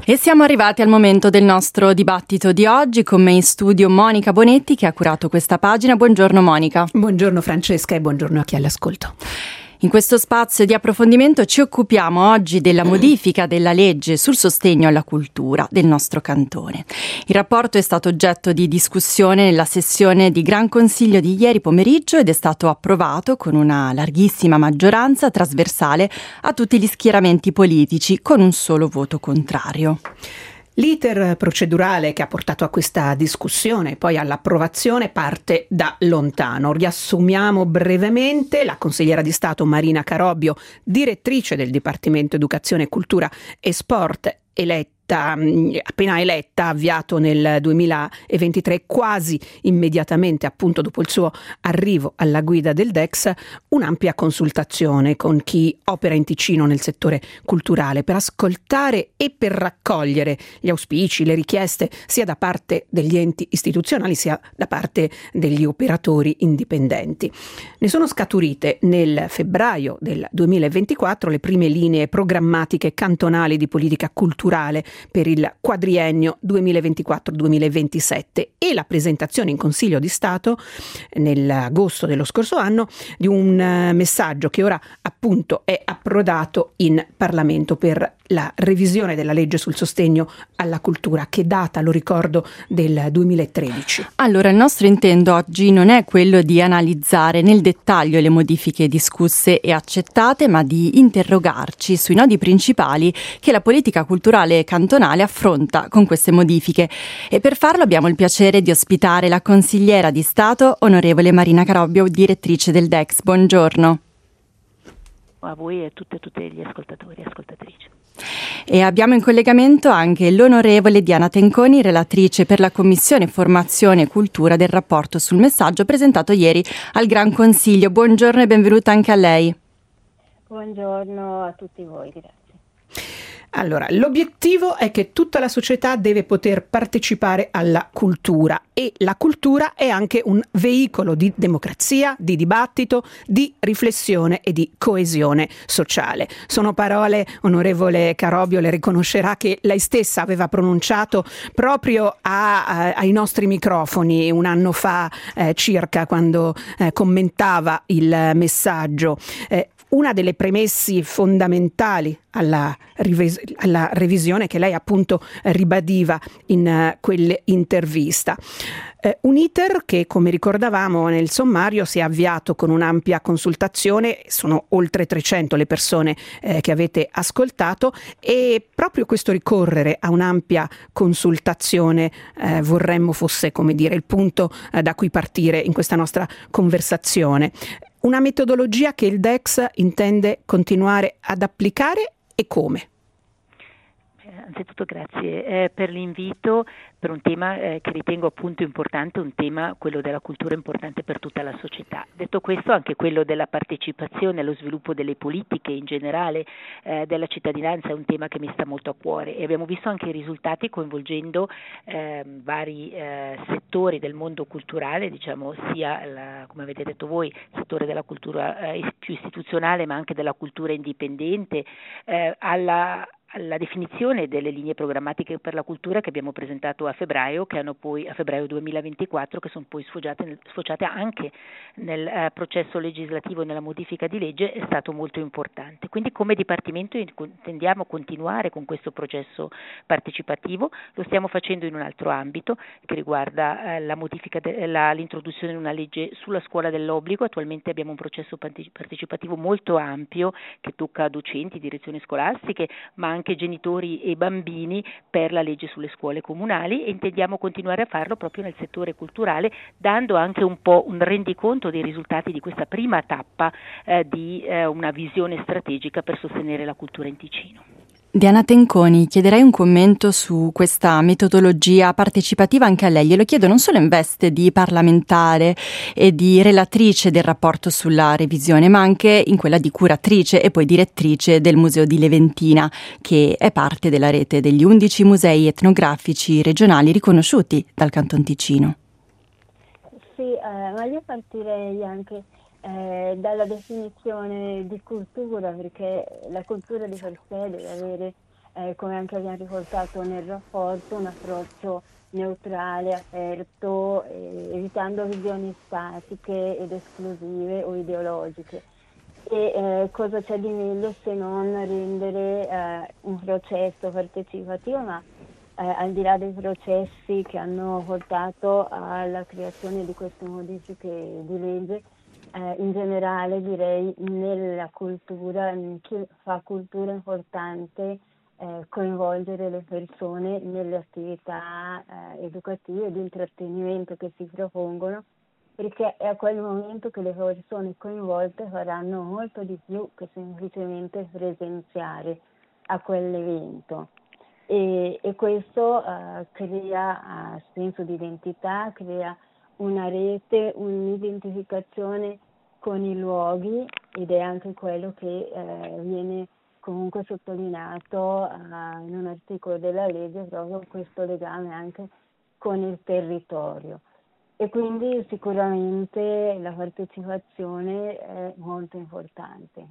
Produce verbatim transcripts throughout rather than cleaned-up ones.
E siamo arrivati al momento del nostro dibattito di oggi. Con me in studio Monica Bonetti, che ha curato questa pagina. Buongiorno Monica. Buongiorno Francesca e buongiorno a chi è all'ascolto. In questo spazio di approfondimento ci occupiamo oggi della modifica della legge sul sostegno alla cultura del nostro cantone. Il rapporto è stato oggetto di discussione nella sessione di Gran Consiglio di ieri pomeriggio ed è stato approvato con una larghissima maggioranza trasversale a tutti gli schieramenti politici, con un solo voto contrario. L'iter procedurale che ha portato a questa discussione e poi all'approvazione parte da lontano. Riassumiamo brevemente: la consigliera di Stato Marina Carobio, direttrice del Dipartimento Educazione, Cultura e Sport, eletta appena eletta, ha avviato nel duemilaventitré, quasi immediatamente appunto dopo il suo arrivo alla guida del D E X, un'ampia consultazione con chi opera in Ticino nel settore culturale per ascoltare e per raccogliere gli auspici, le richieste sia da parte degli enti istituzionali sia da parte degli operatori indipendenti. Ne sono scaturite nel febbraio del duemilaventiquattro le prime linee programmatiche cantonali di politica culturale per il quadriennio duemilaventiquattro duemilaventisette e la presentazione in Consiglio di Stato nell'agosto dello scorso anno di un messaggio che ora appunto è approdato in Parlamento per la revisione della legge sul sostegno alla cultura, che data, lo ricordo, del duemilatredici. Allora, il nostro intento oggi non è quello di analizzare nel dettaglio le modifiche discusse e accettate, ma di interrogarci sui nodi principali che la politica culturale cantonale affronta con queste modifiche. E per farlo abbiamo il piacere di ospitare la consigliera di Stato, onorevole Marina Carobio, direttrice del D E X. Buongiorno. A voi e a tutte, tutti gli ascoltatori e ascoltatrici. E abbiamo in collegamento anche l'onorevole Diana Tenconi, relatrice per la Commissione Formazione e Cultura del rapporto sul messaggio presentato ieri al Gran Consiglio. Buongiorno e benvenuta anche a lei. Buongiorno a tutti voi, grazie. Allora, l'obiettivo è che tutta la società deve poter partecipare alla cultura, e la cultura è anche un veicolo di democrazia, di dibattito, di riflessione e di coesione sociale. Sono parole, onorevole Carobio, le riconoscerà, che lei stessa aveva pronunciato proprio a, a, ai nostri microfoni un anno fa eh, circa, quando eh, commentava il messaggio. Eh, Una delle premesse fondamentali alla, rives- alla revisione che lei appunto ribadiva in uh, quell'intervista. Uh, un iter che, come ricordavamo nel sommario, si è avviato con un'ampia consultazione. Sono oltre trecento le persone eh, che avete ascoltato, e proprio questo ricorrere a un'ampia consultazione eh, vorremmo fosse, come dire, il punto eh, da cui partire in questa nostra conversazione. Una metodologia che il D E X intende continuare ad applicare, e come? Anzitutto grazie eh, per l'invito, per un tema eh, che ritengo appunto importante, un tema, quello della cultura, importante per tutta la società. Detto questo, anche quello della partecipazione allo sviluppo delle politiche in generale eh, della cittadinanza è un tema che mi sta molto a cuore, e abbiamo visto anche i risultati coinvolgendo eh, vari eh, settori del mondo culturale, diciamo sia, la, come avete detto voi, il settore della cultura eh, più istituzionale, ma anche della cultura indipendente, eh, alla la definizione delle linee programmatiche per la cultura che abbiamo presentato a febbraio, che hanno poi a febbraio duemilaventiquattro, che sono poi sfociate, sfociate anche nel eh, processo legislativo e nella modifica di legge, è stato molto importante. Quindi come Dipartimento intendiamo continuare con questo processo partecipativo. Lo stiamo facendo in un altro ambito che riguarda eh, la modifica de- la, l'introduzione di una legge sulla scuola dell'obbligo. Attualmente abbiamo un processo partecipativo molto ampio che tocca docenti, direzioni scolastiche, ma anche genitori e bambini, per la legge sulle scuole comunali, e intendiamo continuare a farlo proprio nel settore culturale, dando anche un po' un rendiconto dei risultati di questa prima tappa eh, di eh, una visione strategica per sostenere la cultura in Ticino. Diana Tenconi, chiederei un commento su questa metodologia partecipativa anche a lei. Glielo chiedo non solo in veste di parlamentare e di relatrice del rapporto sulla revisione, ma anche in quella di curatrice e poi direttrice del Museo di Leventina, che è parte della rete degli undici musei etnografici regionali riconosciuti dal Canton Ticino. Sì, eh, ma io partirei anche Eh, dalla definizione di cultura, perché la cultura di per sé deve avere eh, come anche abbiamo riportato nel rapporto, un approccio neutrale, aperto, eh, evitando visioni statiche ed esclusive o ideologiche. E eh, cosa c'è di meglio se non rendere eh, un processo partecipativo, ma eh, al di là dei processi che hanno portato alla creazione di queste modifiche di legge, eh, in generale direi nella cultura, in chi fa cultura è importante eh, coinvolgere le persone nelle attività eh, educative e di intrattenimento che si propongono, perché è a quel momento che le persone coinvolte faranno molto di più che semplicemente presenziare a quell'evento. E, e questo uh, crea uh, senso di identità, crea una rete, un'identificazione con i luoghi, ed è anche quello che uh, viene comunque sottolineato uh, in un articolo della legge, proprio questo legame anche con il territorio. E quindi sicuramente la partecipazione è molto importante.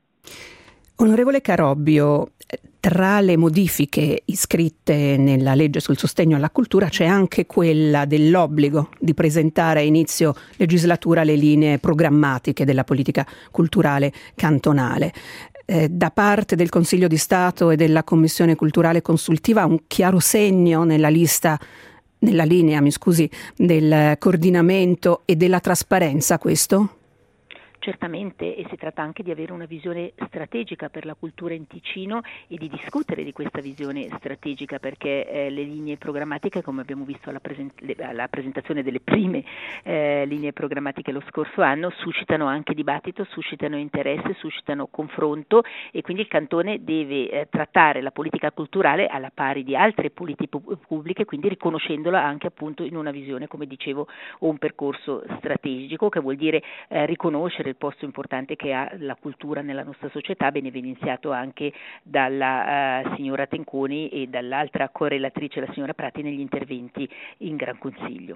Onorevole Carobbio, tra le modifiche iscritte nella legge sul sostegno alla cultura c'è anche quella dell'obbligo di presentare a inizio legislatura le linee programmatiche della politica culturale cantonale. Eh, da parte del Consiglio di Stato e della Commissione Culturale Consultiva un chiaro segno nella lista nella linea, mi scusi, del coordinamento e della trasparenza, questo? Certamente, e si tratta anche di avere una visione strategica per la cultura in Ticino e di discutere di questa visione strategica, perché eh, le linee programmatiche, come abbiamo visto alla, present- alla presentazione delle prime eh, linee programmatiche lo scorso anno, suscitano anche dibattito, suscitano interesse, suscitano confronto, e quindi il Cantone deve eh, trattare la politica culturale alla pari di altre politiche pubbliche, quindi riconoscendola anche appunto in una visione, come dicevo, o un percorso strategico, che vuol dire eh, riconoscere il posto importante che ha la cultura nella nostra società, ben evidenziato anche dalla uh, signora Tenconi e dall'altra correlatrice, la signora Prati, negli interventi in Gran Consiglio.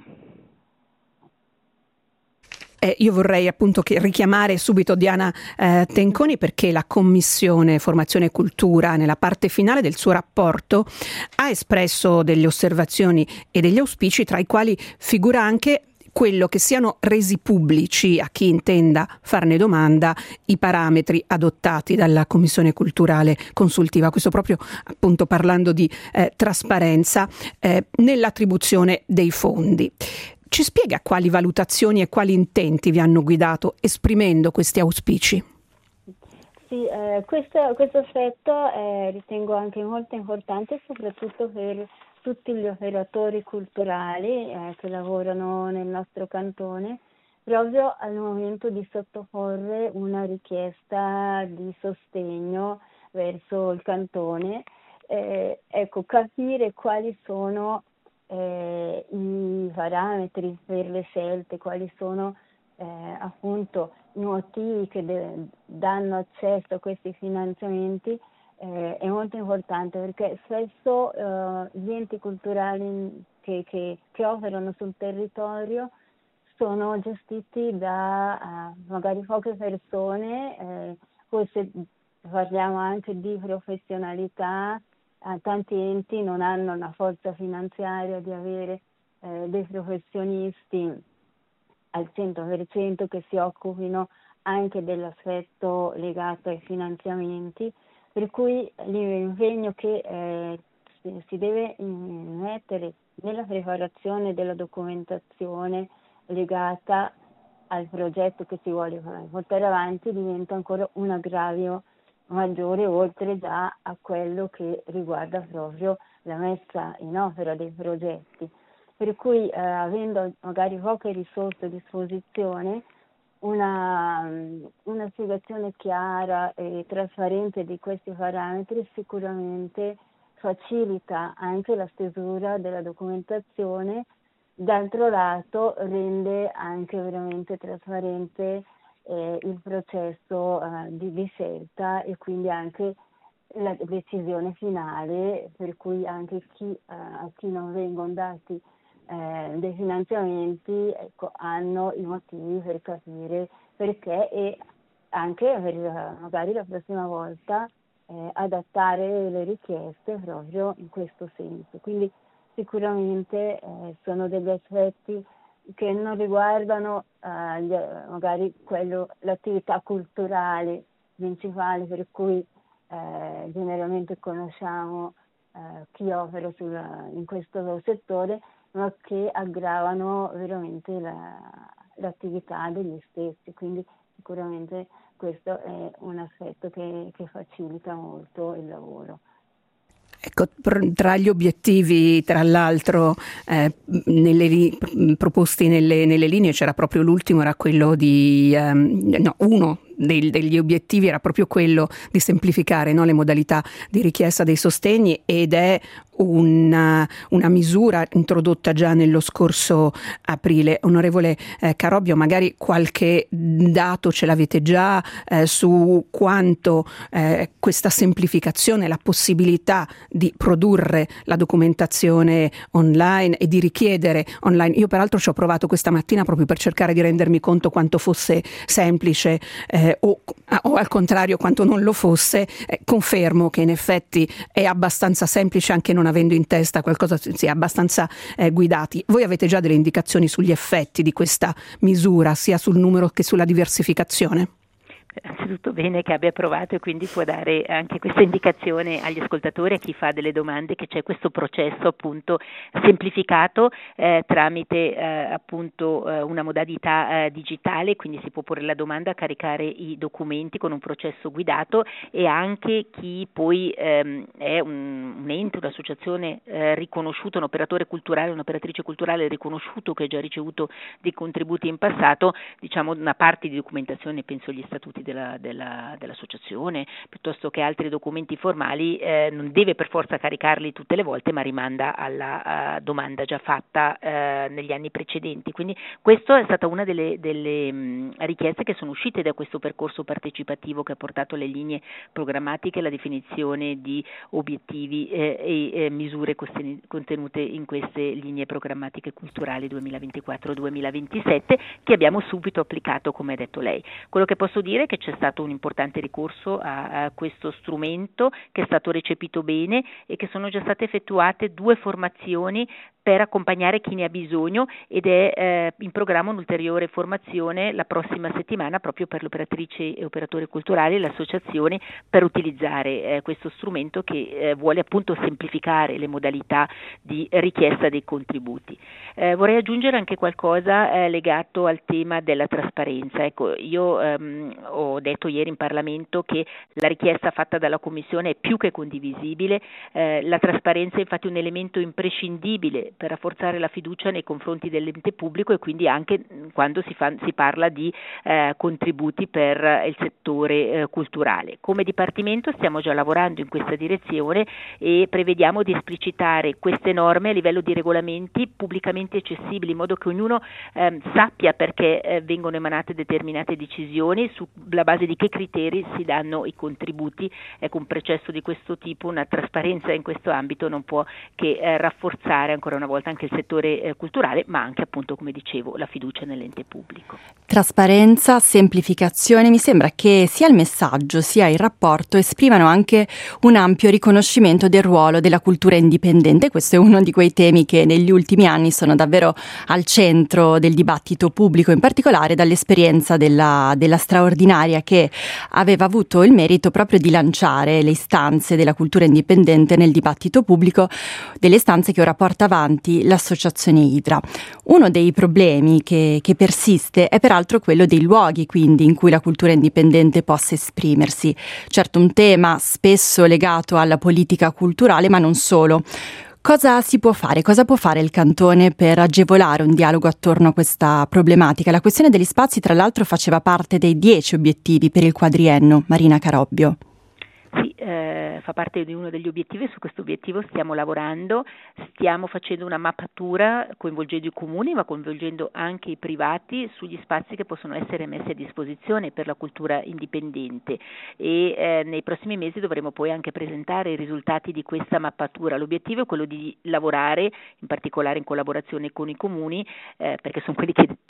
Eh, io vorrei appunto che richiamare subito Diana eh, Tenconi, perché la Commissione Formazione e Cultura nella parte finale del suo rapporto ha espresso delle osservazioni e degli auspici, tra i quali figura anche quello che siano resi pubblici, a chi intenda farne domanda, i parametri adottati dalla Commissione Culturale Consultiva, questo proprio appunto parlando di eh, trasparenza eh, nell'attribuzione dei fondi. Ci spiega quali valutazioni e quali intenti vi hanno guidato esprimendo questi auspici? Sì, eh, questo, questo aspetto eh, ritengo anche molto importante, soprattutto per tutti gli operatori culturali eh, che lavorano nel nostro cantone, proprio al momento di sottoporre una richiesta di sostegno verso il cantone. Eh, ecco, capire quali sono eh, i parametri per le scelte, quali sono eh, appunto i motivi che de- danno accesso a questi finanziamenti. Eh, è molto importante, perché spesso eh, gli enti culturali che, che, che operano sul territorio sono gestiti da uh, magari poche persone, eh, forse parliamo anche di professionalità, eh, tanti enti non hanno la forza finanziaria di avere eh, dei professionisti al cento per cento che si occupino anche dell'aspetto legato ai finanziamenti. Per cui l'impegno che eh, si deve mettere nella preparazione della documentazione legata al progetto che si vuole portare avanti diventa ancora un aggravio maggiore, oltre già a quello che riguarda proprio la messa in opera dei progetti. Per cui eh, avendo magari poche risorse a disposizione, Una, una spiegazione chiara e trasparente di questi parametri sicuramente facilita anche la stesura della documentazione, d'altro lato rende anche veramente trasparente eh, il processo eh, di, di scelta, e quindi anche la decisione finale, per cui anche chi, eh, a chi non vengono dati Eh, dei finanziamenti, ecco, hanno i motivi per capire perché, e anche per magari la prossima volta eh, adattare le richieste proprio in questo senso. Quindi sicuramente eh, sono degli aspetti che non riguardano eh, gli, magari quello, l'attività culturale principale per cui eh, generalmente conosciamo eh, chi opera sulla, in questo settore, ma che aggravano veramente la, l'attività degli stessi. Quindi sicuramente questo è un aspetto che, che facilita molto il lavoro. Ecco, tra gli obiettivi, tra l'altro, eh, nelle, proposti nelle, nelle linee c'era proprio l'ultimo, era quello di, um, no, uno dei, degli obiettivi era proprio quello di semplificare, no, le modalità di richiesta dei sostegni, ed è una, una misura introdotta già nello scorso aprile. Onorevole eh, Carobbio, magari qualche dato ce l'avete già eh, su quanto eh, questa semplificazione, la possibilità di produrre la documentazione online e di richiedere online. Io peraltro ci ho provato questa mattina proprio per cercare di rendermi conto quanto fosse semplice eh, o, o al contrario quanto non lo fosse. Eh, confermo che in effetti è abbastanza semplice, anche non avendo in testa qualcosa, si è abbastanza eh, guidati. Voi avete già delle indicazioni sugli effetti di questa misura, sia sul numero che sulla diversificazione? Anzitutto bene che abbia provato e quindi può dare anche questa indicazione agli ascoltatori, a chi fa delle domande, che c'è questo processo appunto semplificato eh, tramite eh, appunto eh, una modalità eh, digitale, quindi si può porre la domanda, caricare i documenti con un processo guidato, e anche chi poi ehm, è un, un ente, un'associazione eh, riconosciuta, un operatore culturale, un'operatrice culturale riconosciuto che ha già ricevuto dei contributi in passato, diciamo una parte di documentazione, penso agli statuti Della, della, dell'associazione piuttosto che altri documenti formali, eh, non deve per forza caricarli tutte le volte, ma rimanda alla uh, domanda già fatta uh, negli anni precedenti. Quindi questa è stata una delle, delle mh, richieste che sono uscite da questo percorso partecipativo che ha portato alle linee programmatiche, la definizione di obiettivi eh, e eh, misure contenute in queste linee programmatiche culturali duemilaventiquattro duemilaventisette, che abbiamo subito applicato, come ha detto lei. Quello che posso dire è che c'è stato un importante ricorso a, a questo strumento, che è stato recepito bene, e che sono già state effettuate due formazioni per accompagnare chi ne ha bisogno, ed è eh, in programma un'ulteriore formazione la prossima settimana proprio per le operatrici e operatori culturali e le associazioni, per utilizzare eh, questo strumento che eh, vuole appunto semplificare le modalità di richiesta dei contributi. Eh, vorrei aggiungere anche qualcosa eh, legato al tema della trasparenza. Ecco, io ehm, ho detto ieri in Parlamento che la richiesta fatta dalla Commissione è più che condivisibile. Eh, la trasparenza è infatti un elemento imprescindibile per rafforzare la fiducia nei confronti dell'ente pubblico, e quindi anche quando si, fa, si parla di eh, contributi per il settore eh, culturale. Come Dipartimento stiamo già lavorando in questa direzione e prevediamo di esplicitare queste norme a livello di regolamenti pubblicamente accessibili, in modo che ognuno eh, sappia perché eh, vengono emanate determinate decisioni, sulla base di che criteri si danno i contributi. Ecco, un processo di questo tipo, una trasparenza in questo ambito, non può che eh, rafforzare ancora una volta anche il settore eh, culturale, ma anche appunto, come dicevo, la fiducia nell'ente pubblico. Trasparenza, semplificazione, mi sembra che sia il messaggio sia il rapporto esprimano anche un ampio riconoscimento del ruolo della cultura indipendente. Questo è uno di quei temi che negli ultimi anni sono davvero al centro del dibattito pubblico, in particolare dall'esperienza della, della straordinaria che aveva avuto il merito proprio di lanciare le istanze della cultura indipendente nel dibattito pubblico, delle istanze che ora porta avanti l'associazione Idra. Uno dei problemi che, che persiste è peraltro quello dei luoghi, quindi, in cui la cultura indipendente possa esprimersi. Certo, un tema spesso legato alla politica culturale, ma non solo. Cosa si può fare? Cosa può fare il Cantone per agevolare un dialogo attorno a questa problematica? La questione degli spazi, tra l'altro, faceva parte dei dieci obiettivi per il quadriennio. Marina Carobbio. Sì, eh, fa parte di uno degli obiettivi. Su questo obiettivo stiamo lavorando, stiamo facendo una mappatura coinvolgendo i comuni, ma coinvolgendo anche i privati, sugli spazi che possono essere messi a disposizione per la cultura indipendente, e eh, nei prossimi mesi dovremo poi anche presentare i risultati di questa mappatura. L'obiettivo è quello di lavorare in particolare in collaborazione con i comuni, eh, perché sono quelli che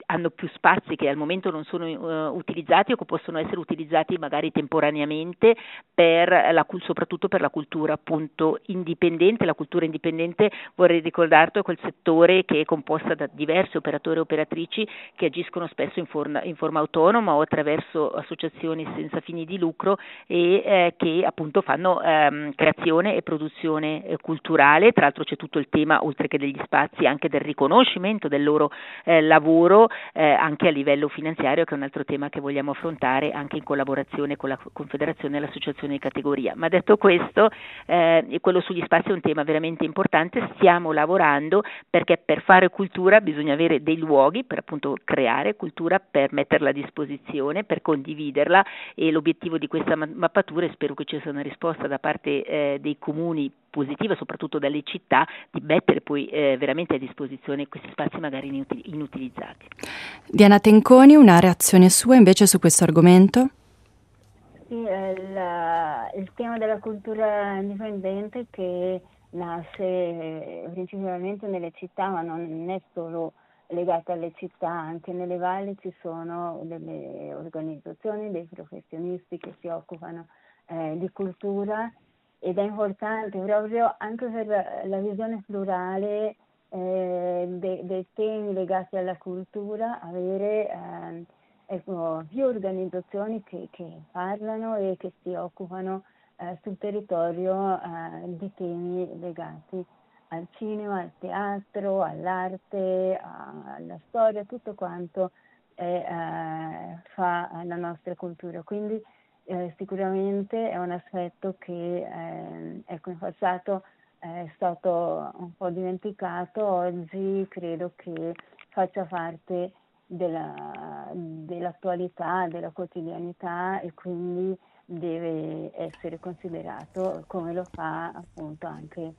hanno più spazi che al momento non sono uh, utilizzati o che possono essere utilizzati magari temporaneamente per la, soprattutto per la cultura appunto indipendente. La cultura indipendente, vorrei ricordarti, è quel settore che è composta da diversi operatori e operatrici che agiscono spesso in forma, in forma autonoma o attraverso associazioni senza fini di lucro e eh, che appunto fanno ehm, creazione e produzione eh, culturale. Tra l'altro c'è tutto il tema, oltre che degli spazi, anche del riconoscimento del loro eh, lavoro eh, anche a livello finanziario, che è un altro tema che vogliamo affrontare anche in collaborazione con la Confederazione e l'Associazione di categoria. Ma detto questo, eh, quello sugli spazi è un tema veramente importante. Stiamo lavorando perché per fare cultura bisogna avere dei luoghi per appunto creare cultura, per metterla a disposizione, per condividerla, e l'obiettivo di questa mappatura, e spero che ci sia una risposta da parte eh, dei comuni positiva, soprattutto dalle città, di mettere poi eh, veramente a disposizione questi spazi magari inutil- inutilizzati. Diana Tenconi, una reazione sua invece su questo argomento? Sì, eh, la- il tema della cultura indipendente che nasce eh, principalmente nelle città, ma non è solo legata alle città, anche nelle valli ci sono delle organizzazioni, dei professionisti che si occupano eh, di cultura, ed è importante proprio anche per la visione plurale eh, de- dei temi legati alla cultura avere eh, ecco, più organizzazioni che, che parlano e che si occupano eh, sul territorio eh, di temi legati al cinema, al teatro, all'arte, a- alla storia, tutto quanto è, eh, fa la nostra cultura. Quindi eh, sicuramente è un aspetto che eh, ecco, in passato è stato un po' dimenticato, oggi credo che faccia parte della, dell'attualità, della quotidianità, e quindi deve essere considerato come lo fa appunto anche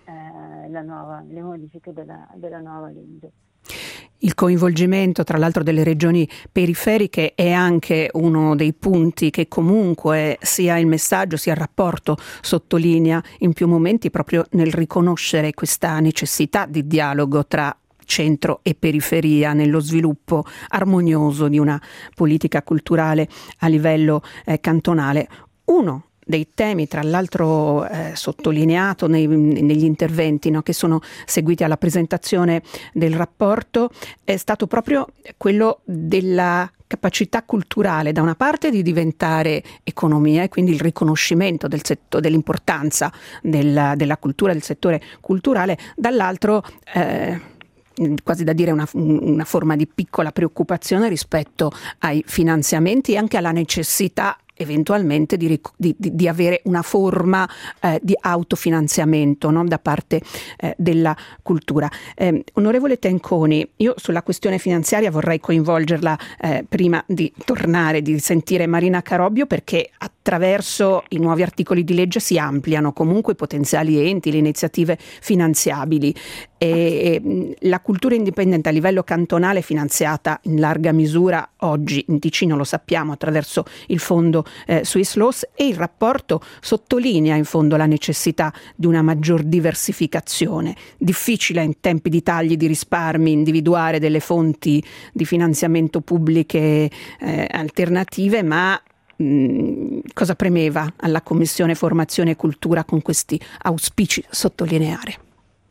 eh, la nuova, le modifiche della, della nuova legge. Il coinvolgimento, tra l'altro, delle regioni periferiche è anche uno dei punti che comunque sia il messaggio sia il rapporto sottolinea in più momenti, proprio nel riconoscere questa necessità di dialogo tra centro e periferia nello sviluppo armonioso di una politica culturale a livello eh, cantonale. Uno dei temi, tra l'altro eh, sottolineato nei, negli interventi no, che sono seguiti alla presentazione del rapporto, è stato proprio quello della capacità culturale, da una parte di diventare economia, e quindi il riconoscimento del setto, dell'importanza della, della cultura, del settore culturale, dall'altro eh, quasi da dire una, una forma di piccola preoccupazione rispetto ai finanziamenti e anche alla necessità eventualmente di, di, di avere una forma eh, di autofinanziamento no? da parte eh, della cultura. Eh, onorevole Tenconi, io sulla questione finanziaria vorrei coinvolgerla eh, prima di tornare, di sentire Marina Carobbio, perché attraverso i nuovi articoli di legge si ampliano comunque i potenziali enti, le iniziative finanziabili. E la cultura indipendente a livello cantonale è finanziata in larga misura oggi in Ticino, lo sappiamo, attraverso il fondo eh, Swiss Laws, e il rapporto sottolinea in fondo la necessità di una maggior diversificazione. Difficile in tempi di tagli di risparmi individuare delle fonti di finanziamento pubbliche eh, alternative, ma mh, cosa premeva alla Commissione Formazione e Cultura con questi auspici sottolineare?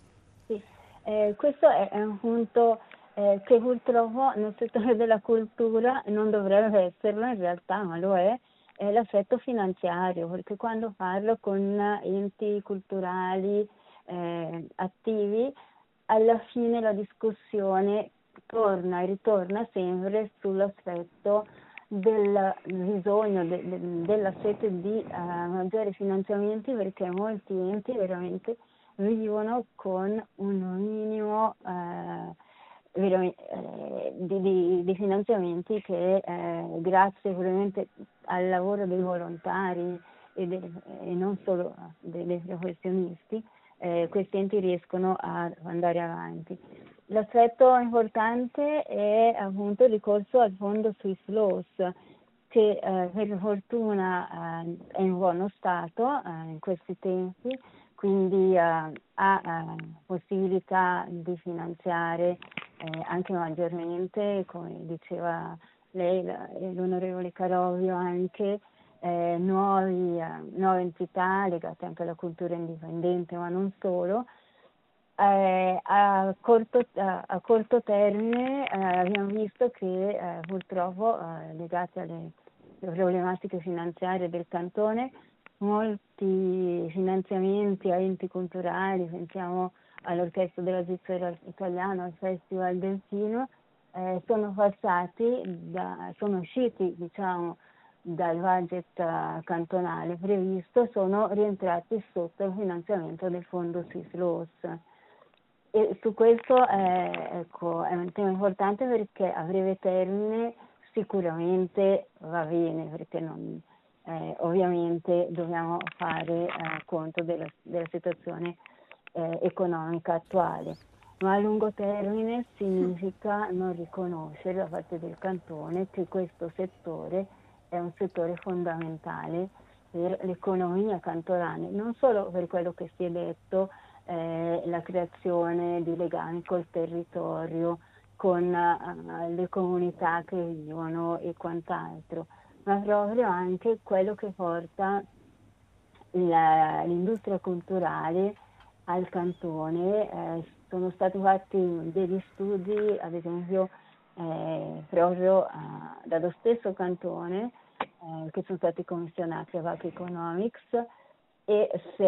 Eh, questo è, è un punto eh, che purtroppo nel settore della cultura non dovrebbe esserlo, in realtà, ma lo è, è l'aspetto finanziario, perché quando parlo con enti culturali eh, attivi, alla fine la discussione torna e ritorna sempre sull'aspetto del bisogno, de, de, della sete di uh, maggiori finanziamenti, perché molti enti veramente vivono con un minimo eh, eh, di, di, di finanziamenti che eh, grazie ovviamente al lavoro dei volontari e, de, e non solo dei, dei professionisti eh, questi enti riescono a andare avanti. L'aspetto importante è appunto il ricorso al fondo Swiss Laws, che eh, per fortuna eh, è in buono stato eh, in questi tempi, quindi uh, ha uh, possibilità di finanziare eh, anche maggiormente, come diceva lei, la, l'onorevole Carovio, anche eh, nuovi, eh, nuove entità legate anche alla cultura indipendente, ma non solo. Eh, a, corto, a, a corto termine eh, abbiamo visto che eh, purtroppo eh, legate alle, alle problematiche finanziarie del cantone, molti finanziamenti a enti culturali, pensiamo all'Orchestra della Svizzera Italiana, al Festival Delfino, eh, sono passati, da, sono usciti diciamo dal budget uh, cantonale previsto, sono rientrati sotto il finanziamento del fondo Swiss Laws. E su questo è, ecco, è un tema importante perché a breve termine sicuramente va bene, perché non, eh, ovviamente dobbiamo fare eh, conto della, della situazione eh, economica attuale, ma a lungo termine significa non riconoscere da parte del cantone che questo settore è un settore fondamentale per l'economia cantonale, non solo per quello che si è detto, Eh, la creazione di legami col territorio, con uh, le comunità che vivono e quant'altro, ma proprio anche quello che porta la, l'industria culturale al cantone. Eh, sono stati fatti degli studi, ad esempio, eh, proprio uh, dallo stesso cantone, eh, che sono stati commissionati a Vac Economics, e si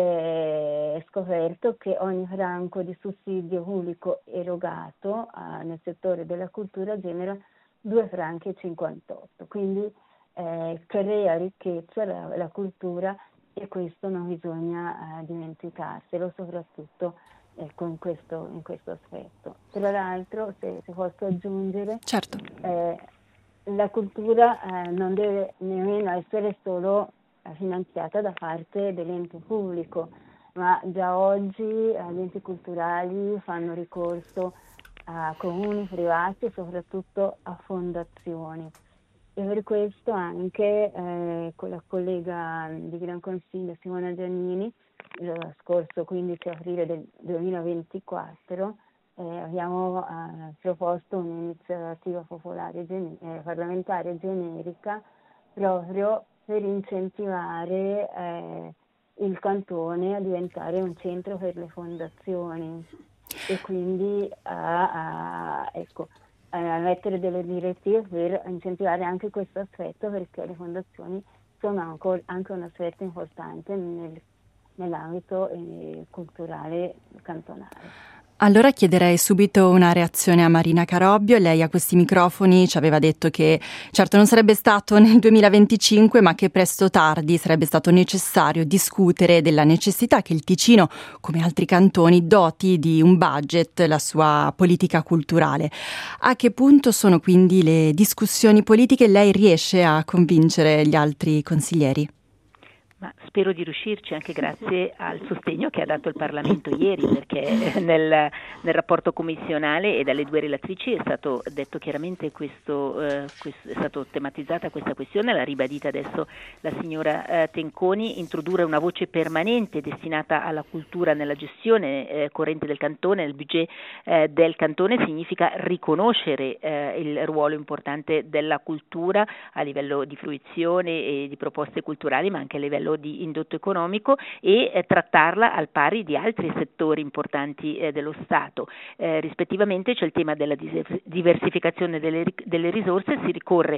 è scoperto che ogni franco di sussidio pubblico erogato uh, nel settore della cultura genera due franchi e cinquantotto, quindi eh, crea ricchezza la, la cultura, e questo non bisogna uh, dimenticarselo, soprattutto ecco, in, questo, in questo aspetto. Tra l'altro, se, se posso aggiungere, certo. eh, la cultura eh, non deve nemmeno essere solo finanziata da parte dell'ente pubblico, ma già oggi gli enti culturali fanno ricorso a comuni privati e soprattutto a fondazioni, e per questo anche eh, con la collega di Gran Consiglio Simona Giannini lo scorso quindici aprile del duemilaventiquattro eh, abbiamo eh, proposto un'iniziativa popolare gen- eh, parlamentare generica proprio per incentivare eh, il cantone a diventare un centro per le fondazioni, e quindi a, a, ecco, a mettere delle direttive per incentivare anche questo aspetto, perché le fondazioni sono anche, anche un aspetto importante nel, nell'ambito eh, culturale cantonale. Allora chiederei subito una reazione a Marina Carobbio. Lei a questi microfoni ci aveva detto che certo non sarebbe stato nel duemilaventicinque, ma che presto o tardi sarebbe stato necessario discutere della necessità che il Ticino, come altri cantoni, doti di un budget la sua politica culturale. A che punto sono quindi le discussioni politiche? Lei riesce a convincere gli altri consiglieri? Ma spero di riuscirci, anche grazie al sostegno che ha dato il Parlamento ieri, perché nel, nel rapporto commissionale e dalle due relatrici è stato detto chiaramente questo, eh, questo, è stato tematizzata questa questione, l'ha ribadita adesso la signora eh, Tenconi. Introdurre una voce permanente destinata alla cultura nella gestione eh, corrente del cantone, nel budget eh, del cantone, significa riconoscere eh, il ruolo importante della cultura a livello di fruizione e di proposte culturali, ma anche a livello di indotto economico, e eh, trattarla al pari di altri settori importanti eh, dello Stato. Eh, rispettivamente c'è il tema della diversificazione delle, delle risorse, si ricorre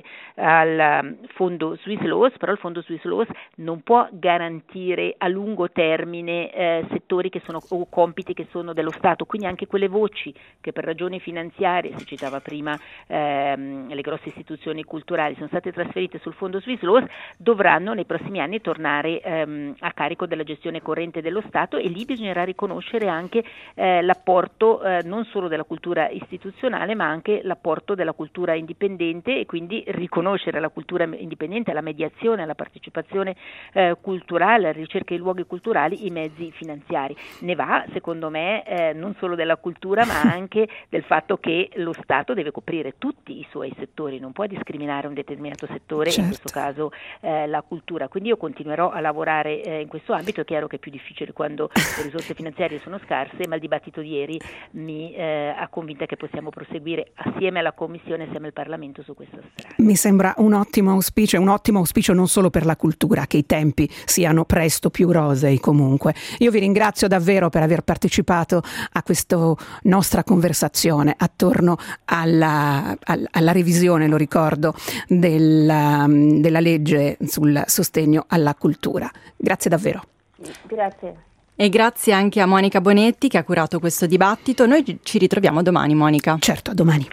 al fondo Swiss Laws, però il fondo Swiss Laws non può garantire a lungo termine eh, settori che sono o compiti che sono dello Stato, quindi anche quelle voci che per ragioni finanziarie, si citava prima ehm, le grosse istituzioni culturali, sono state trasferite sul fondo Swiss Laws, dovranno nei prossimi anni tornare ehm, a carico della gestione corrente dello Stato, e lì bisognerà riconoscere anche eh, l'apporto eh, non solo della cultura istituzionale, ma anche l'apporto della cultura indipendente, e quindi riconoscere la cultura indipendente, la mediazione, la partecipazione eh, culturale, la ricerca di luoghi culturali, i mezzi finanziari. Ne va, secondo me, eh, non solo della cultura, ma anche del fatto che lo Stato deve coprire tutti i suoi settori, non può discriminare un determinato settore, certo. In questo caso eh, la cultura. Quindi io continuerò a lavorare lavorare eh, in questo ambito. È chiaro che è più difficile quando le risorse finanziarie sono scarse, ma il dibattito di ieri mi eh, ha convinta che possiamo proseguire assieme alla Commissione, assieme al Parlamento su questa strada. Mi sembra un ottimo auspicio, un ottimo auspicio non solo per la cultura, che i tempi siano presto più rosei comunque. Io vi ringrazio davvero per aver partecipato a questa nostra conversazione attorno alla, alla, alla revisione, lo ricordo, della, della legge sul sostegno alla cultura. Grazie davvero. Grazie. E grazie anche a Monica Bonetti che ha curato questo dibattito. Noi ci ritroviamo domani, Monica. Certo, a domani.